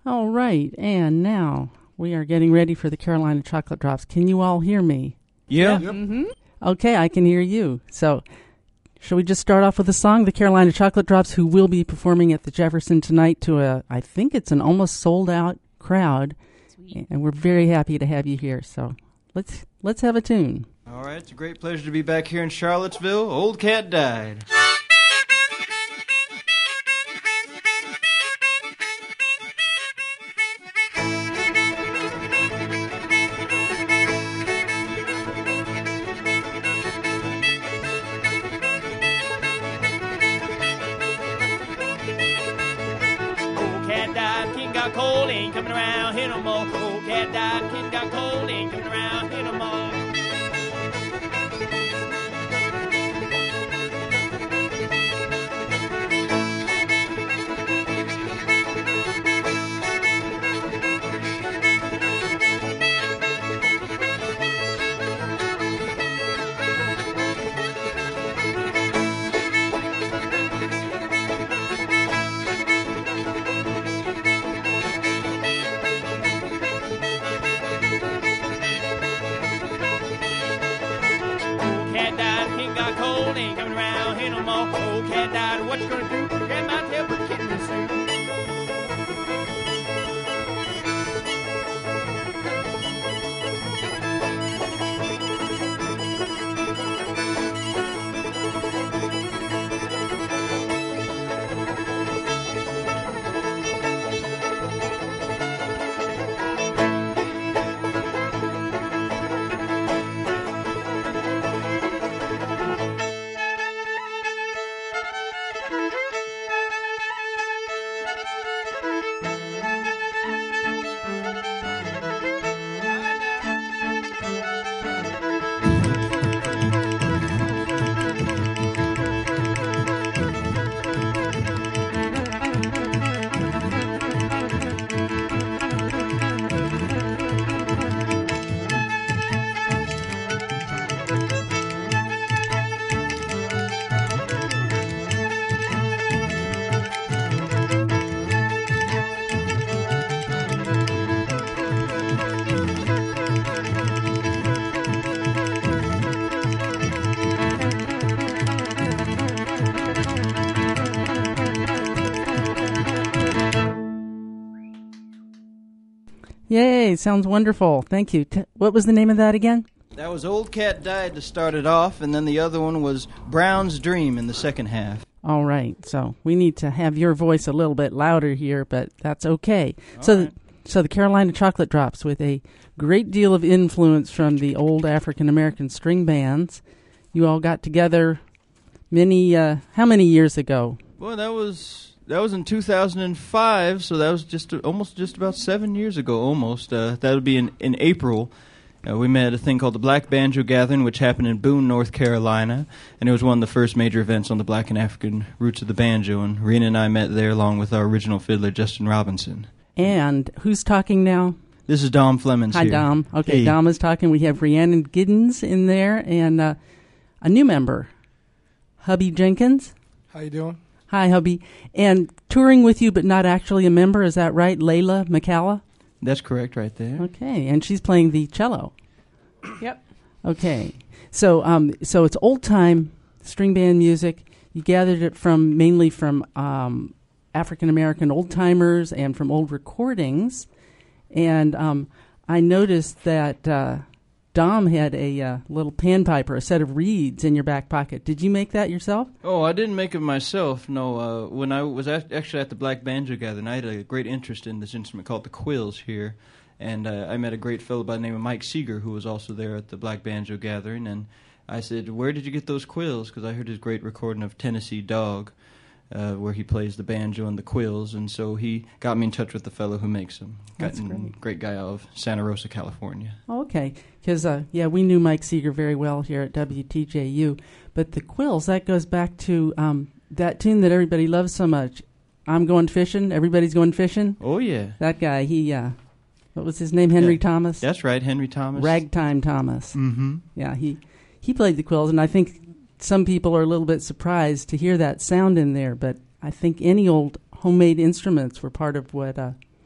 All right, and now we are getting ready for the Carolina Chocolate Drops. Can you all hear me? Yeah. Yep. Mm-hmm. Okay, I can hear you. So, shall we just start off with a song? The Carolina Chocolate Drops, who will be performing at the Jefferson tonight to I think it's an almost sold-out crowd. Sweet. And we're very happy to have you here. So, let's have a tune. All right, it's a great pleasure to be back here in Charlottesville. Old Cat Died. Cold ain't coming around here no more. Old cat died, kid got cold, ain't coming around here no more. Ain't coming around here no more. Old cat died, what you gonna do? Grab my tail, put the kitten to sleep. Yay, sounds wonderful. Thank you. What was the name of that again? That was Old Cat Died to start it off, and then the other one was Brown's Dream in the second half. All right, so we need to have your voice a little bit louder here, but that's okay. So the Carolina Chocolate Drops, with a great deal of influence from the old African-American string bands. You all got together how many years ago? Well, that was in 2005, so that was almost about 7 years ago, almost. That would be in April. We met at a thing called the Black Banjo Gathering, which happened in Boone, North Carolina, and it was one of the first major events on the black and African roots of the banjo, and Rena and I met there along with our original fiddler, Justin Robinson. And who's talking now? This is Dom Flemons. Hi, here. Dom. Okay, hey. Dom is talking. We have Rhiannon Giddens in there, and a new member, Hubby Jenkins. How you doing? Hi, Hubby. And touring with you, but not actually a member, is that right? Layla McCalla? That's correct right there. Okay, and she's playing the cello. Yep. Okay, so it's old-time string band music. You gathered it mainly from African-American old-timers and from old recordings. And I noticed that Dom had a little panpiper, a set of reeds in your back pocket. Did you make that yourself? Oh, I didn't make it myself, no. When I was actually at the Black Banjo Gathering, I had a great interest in this instrument called the quills here. And I met a great fellow by the name of Mike Seeger, who was also there at the Black Banjo Gathering. And I said, where did you get those quills? Because I heard his great recording of Tennessee Dog, where he plays the banjo and the quills. And so he got me in touch with the fellow who makes them. That's great. Great guy out of Santa Rosa, California. Oh, okay, because, we knew Mike Seeger very well here at WTJU. But the quills, that goes back to that tune that everybody loves so much, I'm Going Fishing, Everybody's Going Fishing. Oh, yeah. That guy, what was his name, Henry Thomas? That's right, Henry Thomas. Ragtime Thomas. Mm-hmm. Yeah, he played the quills, and I think some people are a little bit surprised to hear that sound in there, but I think any old homemade instruments were part of what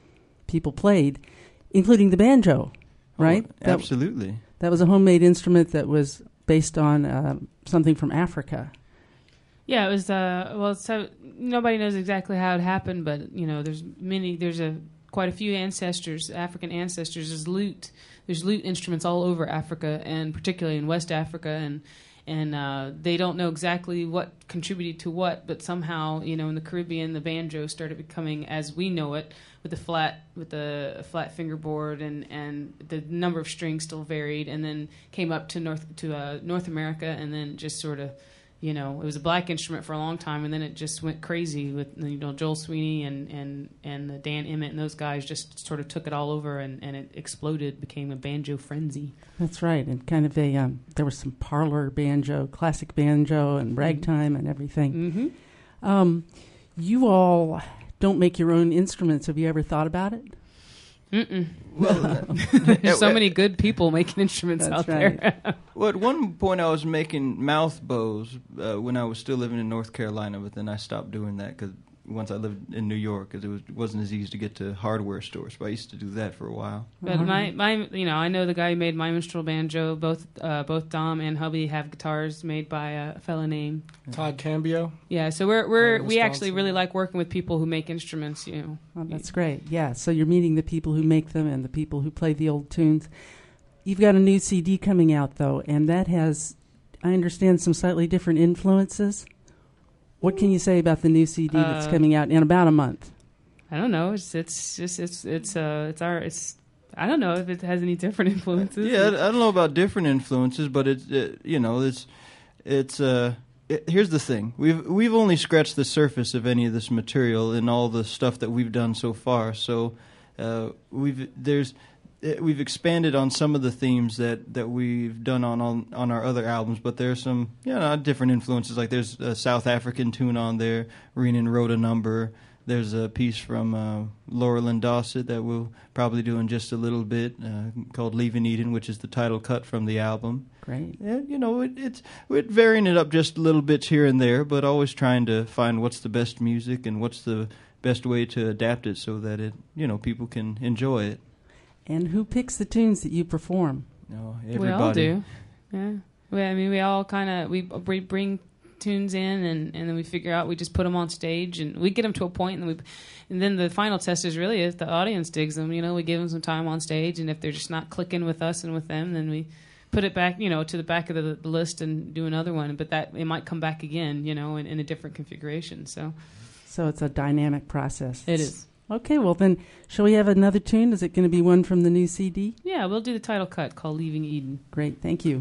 people played, including the banjo, right? Oh, absolutely. That was a homemade instrument that was based on something from Africa. Yeah, it was. So nobody knows exactly how it happened, but there's quite a few ancestors, African ancestors. There's lute instruments all over Africa, and particularly in West Africa, and they don't know exactly what contributed to what, but somehow in the Caribbean the banjo started becoming as we know it, with the flat fingerboard, and the number of strings still varied, and then came up to North America, and then just sort of. It was a black instrument for a long time, and then it just went crazy with Joel Sweeney and Dan Emmett and those guys just sort of took it all over, and it exploded, became a banjo frenzy. That's right, and kind of there was some parlor banjo, classic banjo, and ragtime and everything. Mm-hmm. You all don't make your own instruments. Have you ever thought about it? Mm-mm. Well, there's so many good people making instruments out there. Well, at one point I was making mouth bows when I was still living in North Carolina, but then I stopped doing that because once I lived in New York, because it wasn't as easy to get to hardware stores. But I used to do that for a while. But my I know the guy who made my minstrel banjo. Both Dom and hubby have guitars made by a fella named Todd Cambio. Yeah, so we actually really like working with people who make instruments. Oh, that's great. Yeah, so you're meeting the people who make them and the people who play the old tunes. You've got a new CD coming out though, and that has, I understand, some slightly different influences. What can you say about the new CD that's coming out in about a month? I don't know. I don't know if it has any different influences. Yeah, I don't know about different influences, but here's the thing. We've only scratched the surface of any of this material and all the stuff that we've done so far. So we've expanded on some of the themes that we've done on our other albums, but there's some different influences. Like there's a South African tune on there. Renan wrote a number. There's a piece from Laura Lynn Dawsett that we'll probably do in just a little bit called Leaving Eden, which is the title cut from the album. Great. We're varying it up just little bits here and there, but always trying to find what's the best music and what's the best way to adapt it so that people can enjoy it. And who picks the tunes that you perform? No, everybody. We all do. Yeah. We all kind of we bring tunes in, and then we figure out, we just put them on stage, and we get them to a point, and then the final test is really if the audience digs them. We give them some time on stage, and if they're just not clicking with us and with them, then we put it back, to the back of the list and do another one. But that it might come back again, in a different configuration. So it's a dynamic process. It is. Okay, well then, shall we have another tune? Is it going to be one from the new CD? Yeah, we'll do the title cut called Leaving Eden. Great, thank you.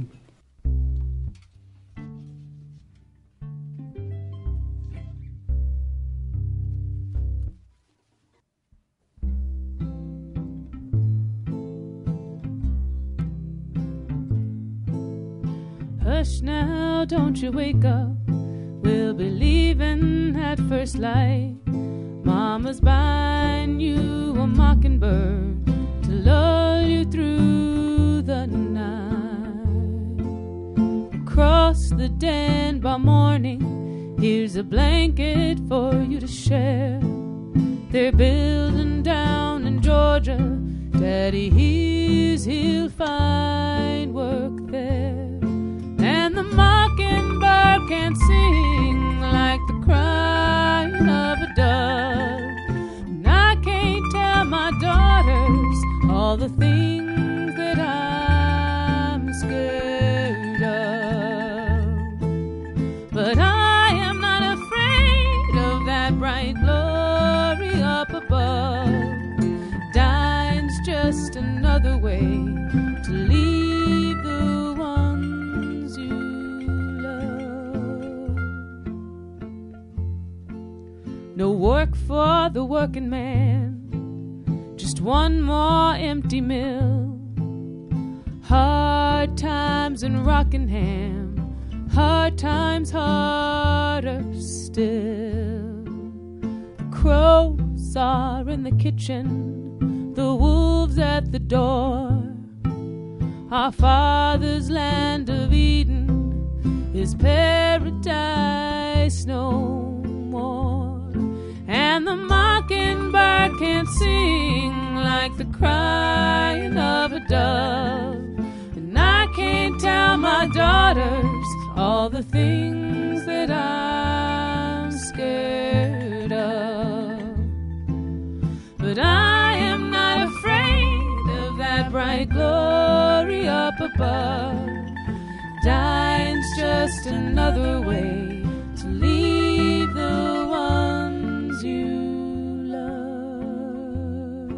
Hush now, don't you wake up. We'll be leaving at first light. Mama's buying you a mockingbird to lull you through the night. Across the den by morning, here's a blanket for you to share. They're building down in Georgia. Daddy hears he'll find work there. And the mockingbird can't sing like the crying of a dove. And I can't tell my daughters all the things that I'm scared of. But I am not afraid of that bright glory up above. Dying's just another way to leave the ones you love. No work for the working man, just one more empty mill. Hard times in Rockingham, hard times harder still. The crows are in the kitchen, the wolves at the door. Our Father's land of Eden is paradise no more. And the mockingbird can't sing like the crying of a dove. And I can't tell my daughters all the things that I'm scared of. But I am not afraid of that bright glory up above. Dying's just another way to leave the ones you love.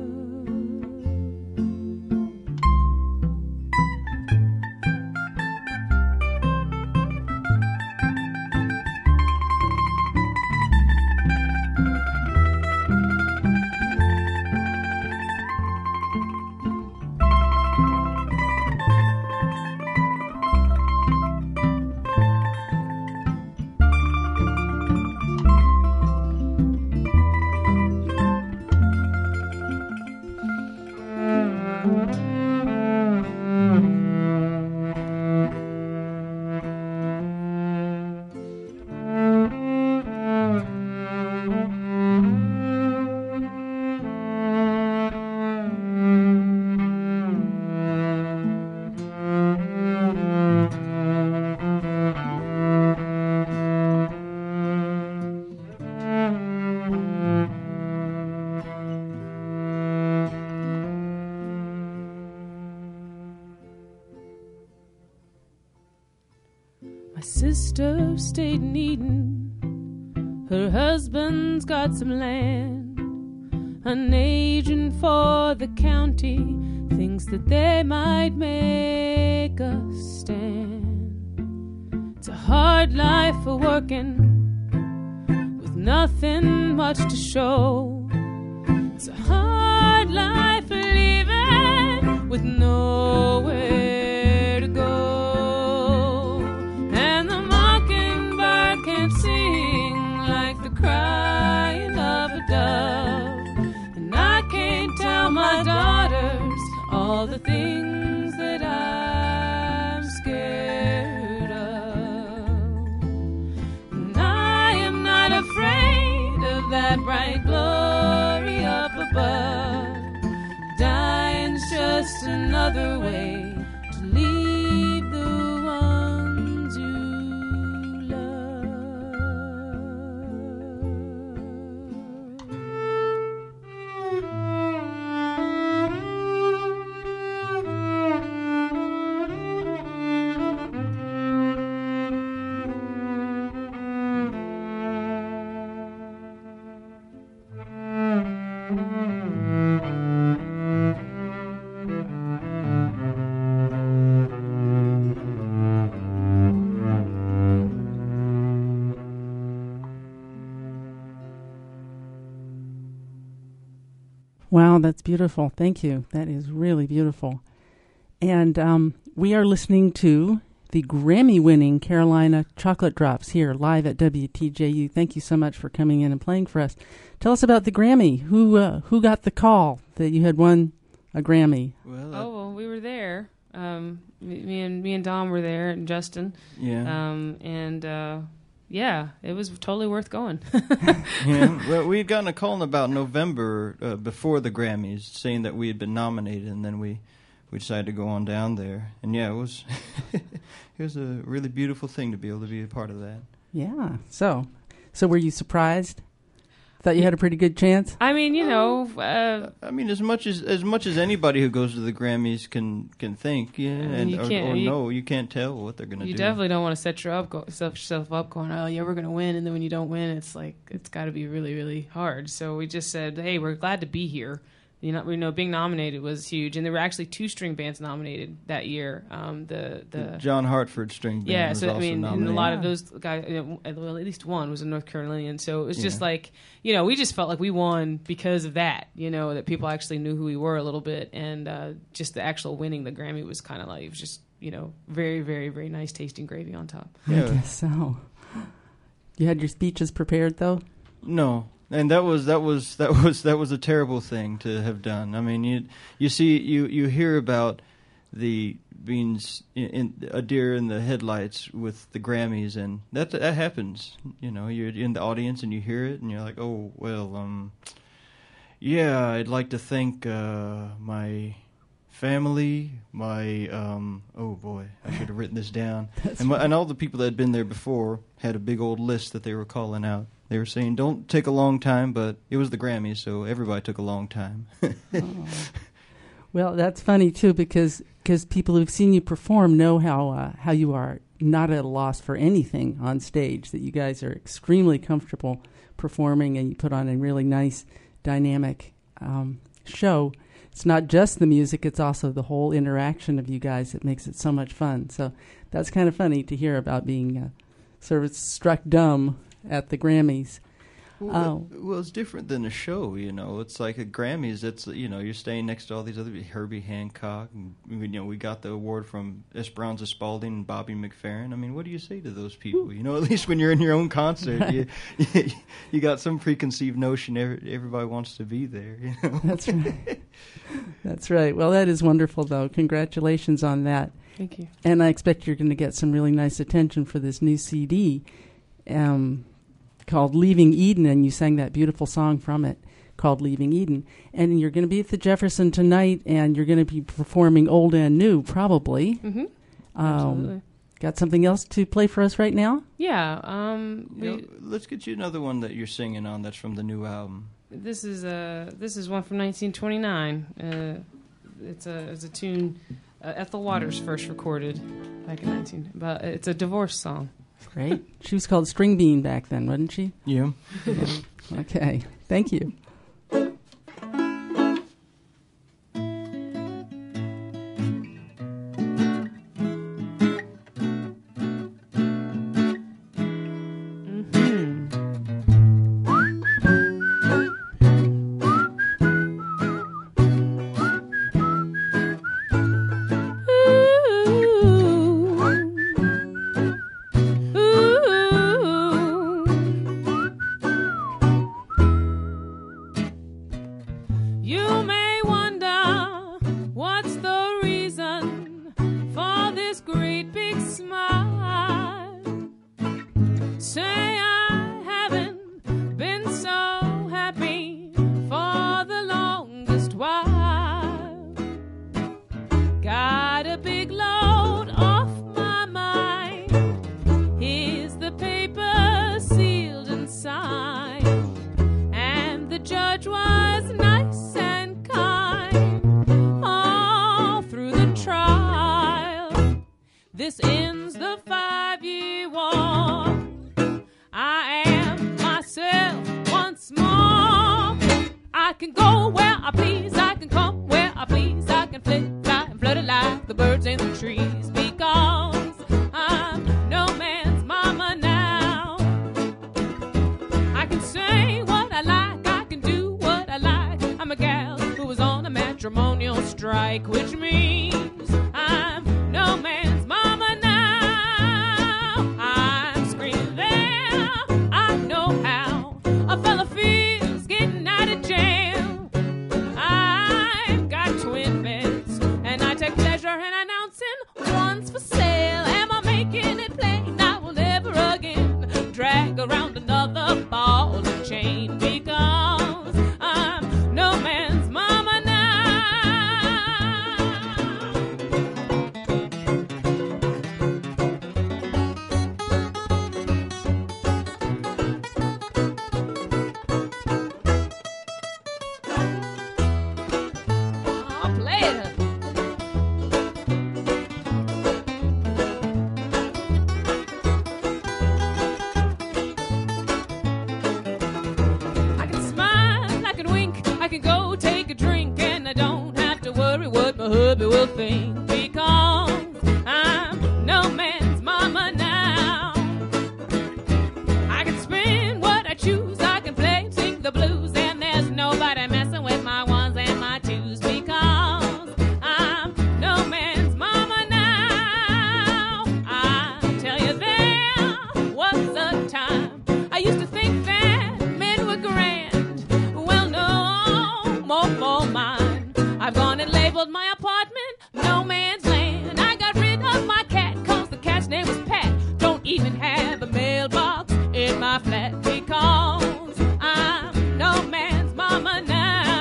My sister stayed in Eden. Her husband's got some land. An agent for the county thinks that they might make us stand. It's a hard life for working with nothing much to show. It's a hard life for leaving with nowhere to go. Crying of a dove, and I can't tell my daughters all the things that I'm scared of. And I am not afraid of that bright glory up above. Dying's just another way to leave the ones you Wow, that's beautiful. Thank you. That is really beautiful. And we are listening to the Grammy-winning Carolina Chocolate Drops here live at WTJU. Thank you so much for coming in and playing for us. Tell us about the Grammy. Who got the call that you had won a Grammy? Well, we were there. Me and Dom were there, and Justin. Yeah. Yeah, it was totally worth going. Yeah, well, we had gotten a call in about November before the Grammys saying that we had been nominated, and then we decided to go on down there. And yeah, it was it was a really beautiful thing to be able to be a part of that. Yeah. So were you surprised? Thought you had a pretty good chance? I mean, as much as anybody who goes to the Grammys can think, yeah, you can't tell what they're going to do. You definitely don't want to set yourself up going, oh yeah, we're going to win, and then when you don't win, it's like it's got to be really, really hard. So we just said, hey, we're glad to be here. We know being nominated was huge, and there were actually 2 string bands nominated that year. The John Hartford string band was also nominated. And a lot of those guys, well, at least one was a North Carolinian. So it was just like, we just felt like we won because of that. That people actually knew who we were a little bit, and just the actual winning the Grammy was kind of like it was just very, very, very nice tasting gravy on top. Yeah. I guess so. You had your speeches prepared though? No. And that was a terrible thing to have done. I mean, you hear about the being a deer in the headlights with the Grammys, and that happens. You're in the audience and you hear it, and you're like, oh well, Yeah, I'd like to thank my family, my oh boy, I should have written this down. And all the people that had been there before had a big old list that they were calling out. They were saying, "Don't take a long time," but it was the Grammys, so everybody took a long time. Oh. Well, that's funny too, because people who've seen you perform know how you are not at a loss for anything on stage. That you guys are extremely comfortable performing, and you put on a really nice, dynamic show. It's not just the music; it's also the whole interaction of you guys that makes it so much fun. So that's kind of funny to hear about being sort of struck dumb at the Grammys. Well, it's different than a show, you know. It's like a Grammys. It's, you know, you're staying next to all these other Herbie Hancock, and you know, we got the award from Esperanza Spalding and Bobby McFerrin. I mean, what do you say to those people? You know, at least when you're in your own concert, you got some preconceived notion everybody wants to be there. You know? That's right. That's right. Well, that is wonderful, though. Congratulations on that. Thank you. And I expect you're going to get some really nice attention for this new CD. Called Leaving Eden, and you sang that beautiful song from it called Leaving Eden. And you're going to be at the Jefferson tonight, and you're going to be performing old and new, probably. Mm-hmm. Absolutely. Got something else to play for us right now? Yeah. Let's get you another one that you're singing on that's from the new album. This is one from 1929. It's a tune Ethel Waters first recorded back in but it's a divorce song. Great. She was called String Bean back then, wasn't she? Yeah. Okay. Thank you. my flat because I'm no man's mama now.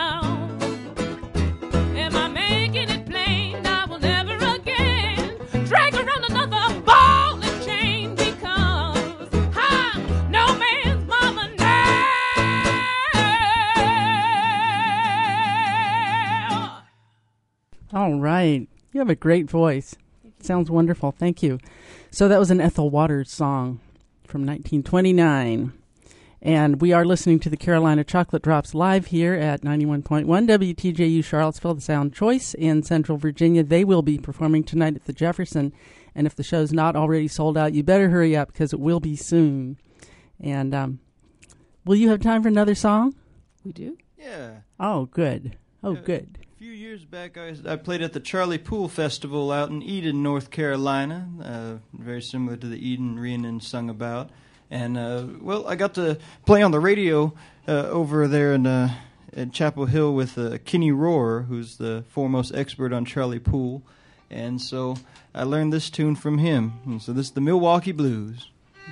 All right. You have a great voice. Sounds wonderful. Thank you. So that was an Ethel Waters song from 1929. And we are listening to the Carolina Chocolate Drops live here at 91.1 WTJU Charlottesville, the Sound Choice in Central Virginia. They will be performing tonight at the Jefferson. And if the show's not already sold out, you better hurry up because it will be soon. And will you have time for another song? We do? Yeah. Oh, good. Oh, good. A few years back, I played at the Charlie Poole Festival out in Eden, North Carolina, very similar to the Eden Rhiannon sung about. And, I got to play on the radio over there in Chapel Hill with Kenny Rohrer, who's the foremost expert on Charlie Poole. And so I learned this tune from him. And so this is the Milwaukee Blues.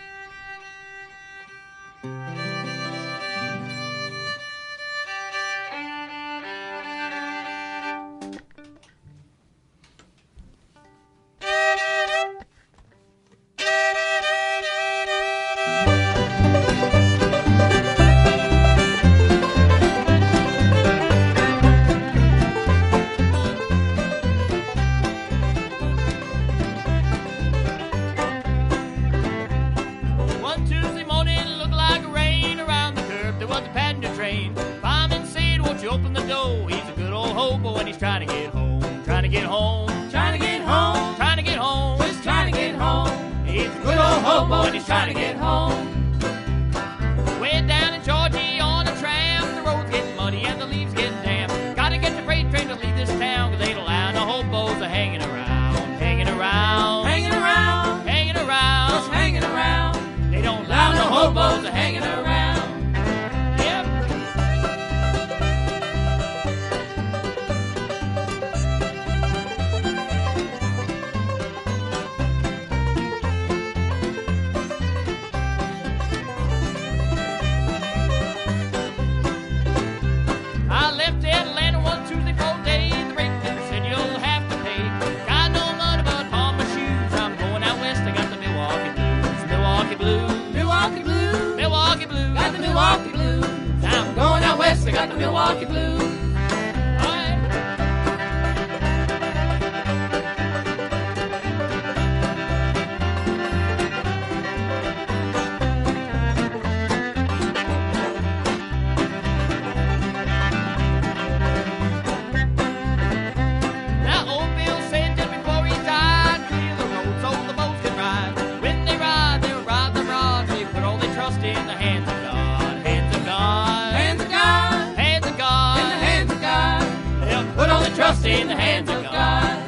In the hands of God.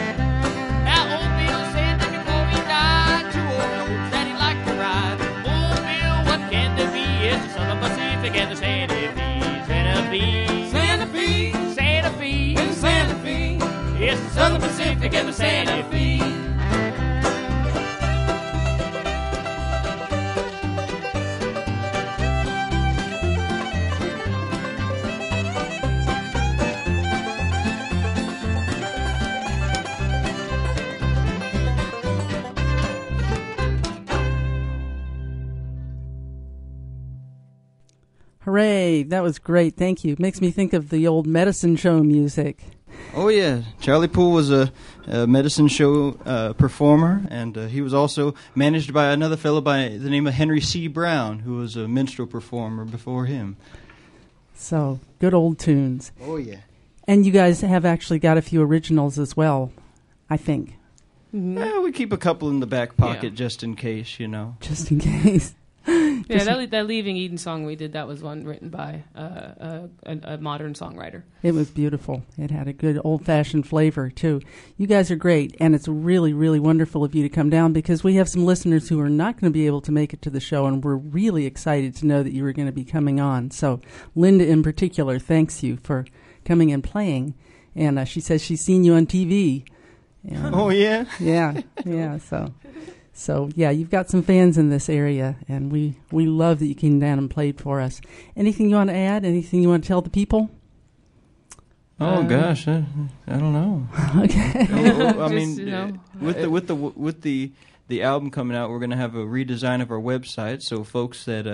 Now old Bill said that before he died, 2 old roads that he liked to ride. Old Bill, what can there be? It's the Southern Pacific and the Santa Fe. Santa Fe. Santa Fe. Santa Fe. And Santa Fe. It's the Southern Pacific and the Santa Fe. Hooray, that was great. Thank you. Makes me think of the old medicine show music. Oh, yeah. Charlie Poole was a medicine show performer, and he was also managed by another fellow by the name of Henry C. Brown, who was a minstrel performer before him. So, good old tunes. Oh, yeah. And you guys have actually got a few originals as well, I think. Mm-hmm. Yeah, we keep a couple in the back pocket just in case, you know. Just in case. Yeah, that Leaving Eden song we did, that was one written by a modern songwriter. It was beautiful. It had a good old-fashioned flavor, too. You guys are great, and it's really, really wonderful of you to come down because we have some listeners who are not going to be able to make it to the show, and we're really excited to know that you were going to be coming on. So Linda in particular thanks you for coming and playing, and she says she's seen you on TV. Oh, yeah? Yeah, So, yeah, you've got some fans in this area, and we love that you came down and played for us. Anything you want to add? Anything you want to tell the people? Oh, gosh, I don't know. Okay. I mean, with the album coming out, we're going to have a redesign of our website, so folks that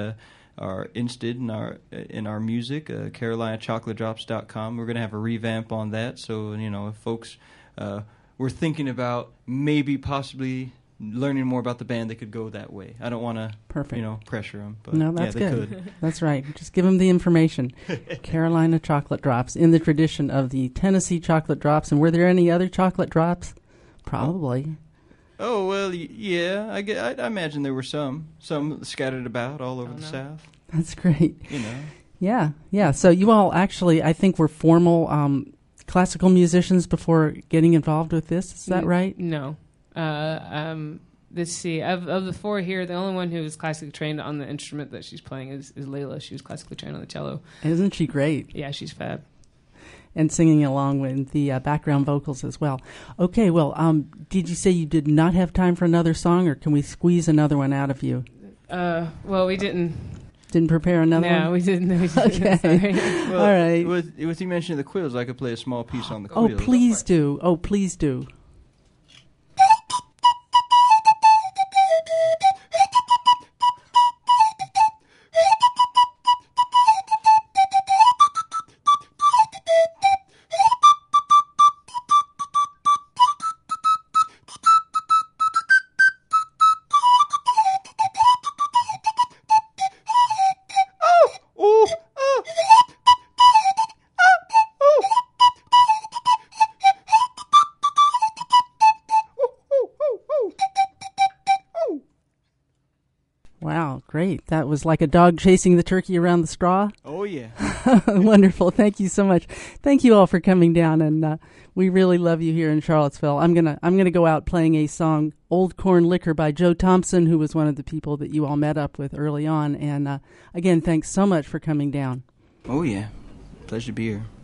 are interested in our music, CarolinaChocolateDrops.com. We're going to have a revamp on that. So, if folks were thinking about maybe possibly learning more about the band, they could go that way. I don't want to, pressure them. But no, that's they good. Could. That's right. Just give them the information. Carolina Chocolate Drops, in the tradition of the Tennessee Chocolate Drops. And were there any other chocolate drops? Probably. Oh, well, yeah. I imagine there were some scattered about all over the South. That's great. Yeah. So you all actually, I think, were formal classical musicians before getting involved with this. Is that right? No. Let's see. Of the four here, the only one who is classically trained on the instrument that she's playing is Layla. She was classically trained on the cello. Isn't she great? Yeah, she's fab. And singing along with the background vocals as well. Okay, well, did you say you did not have time for another song, or can we squeeze another one out of you? Well, we didn't. Didn't prepare another one? No, we didn't. Okay. Sorry. All right. With you mentioning the quills, I could play a small piece on the quills. Oh, please do. Oh, please do. Wow, great. That was like a dog chasing the turkey around the straw. Oh, yeah. Wonderful. Thank you so much. Thank you all for coming down, and we really love you here in Charlottesville. I'm gonna go out playing a song, Old Corn Liquor by Joe Thompson, who was one of the people that you all met up with early on. And again, thanks so much for coming down. Oh, yeah. Pleasure to be here.